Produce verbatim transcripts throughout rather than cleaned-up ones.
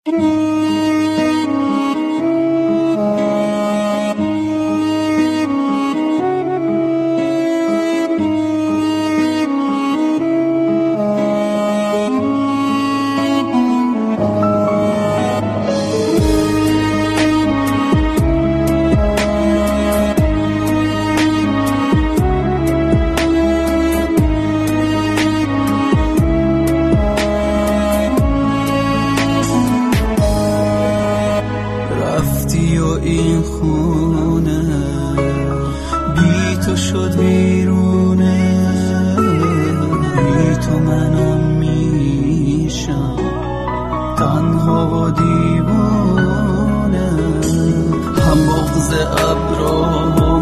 این خونه بی تو شد ویرونه، بی تو منم میشم تنها و دیوانه. هم بغض ابرام،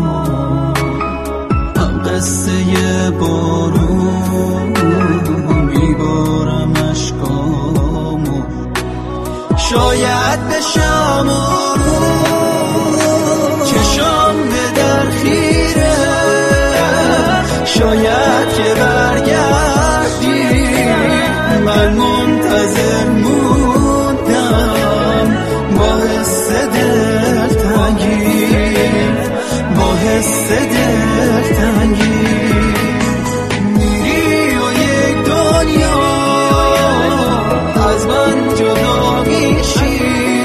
هم قصه بارون، بیبارم اشکامو شاید بشم چشام به در خیره، شاید که برگردی. من منتظر موندم با حس دلتنگی، با حس دلتنگی. میری و یک دنیا از من جدا میشی،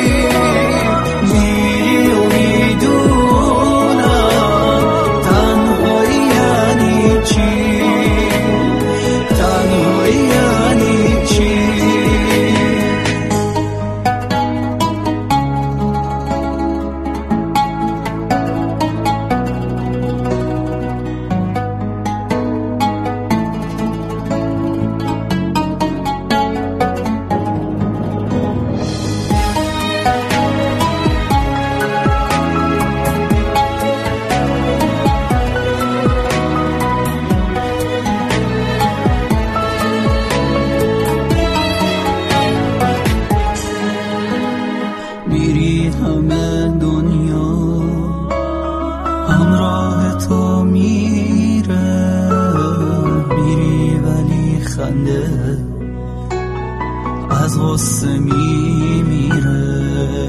میری همه دنیا همراه تو میره، میری ولی خنده از غصه میمیره.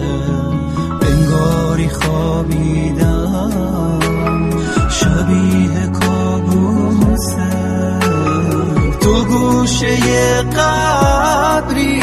انگاری خوابیدم شبیه کابوسه، تو گوشه قبری